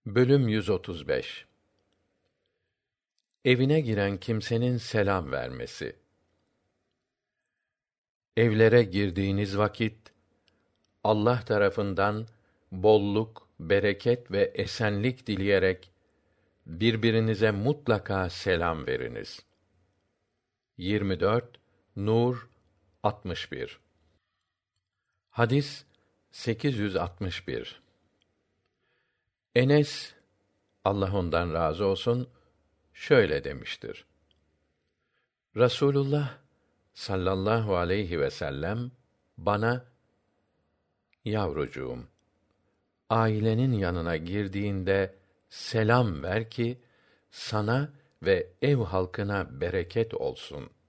Bölüm 135. Evine giren kimsenin selam vermesi. Evlere girdiğiniz vakit Allah tarafından bolluk, bereket ve esenlik dileyerek birbirinize mutlaka selam veriniz. 24 Nur 61. Hadis 861. Enes, Allah ondan razı olsun, şöyle demiştir: Rasulullah sallallahu aleyhi ve sellem bana, yavrucuğum, ailenin yanına girdiğinde selam ver ki sana ve ev halkına bereket olsun